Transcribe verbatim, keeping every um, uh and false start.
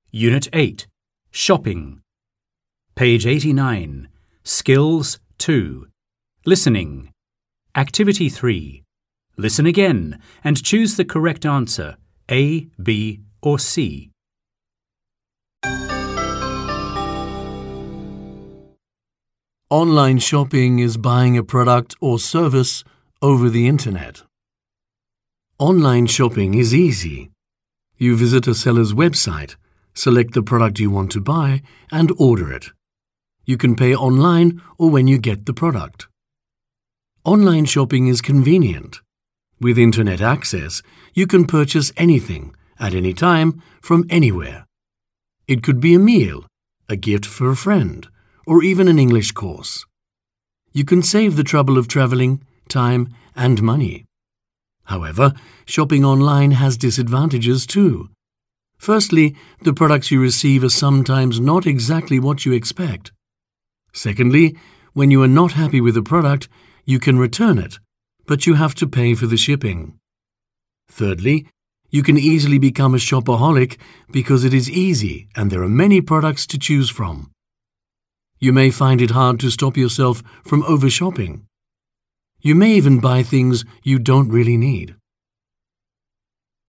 Unit eight, Shopping. Page eighty-nine, Skills two. Listening. Activity three. Listen again and choose the correct answer, A, B, or C. Online shopping is buying a product or service over the internet. Online shopping is easy. You visit a seller's website, select the product you want to buy, and order it. You can pay online or when you get the product. Online shopping is convenient. With internet access, you can purchase anything, at any time, from anywhere. It could be a meal, a gift for a friend, or even an English course. You can save the trouble of traveling, time, and money. However, shopping online has disadvantages too. Firstly, the products you receive are sometimes not exactly what you expect. Secondly, when you are not happy with a product, you can return it, but you have to pay for the shipping. Thirdly, you can easily become a shopaholic because it is easy and there are many products to choose from. You may find it hard to stop yourself from over-shopping. You may even buy things you don't really need.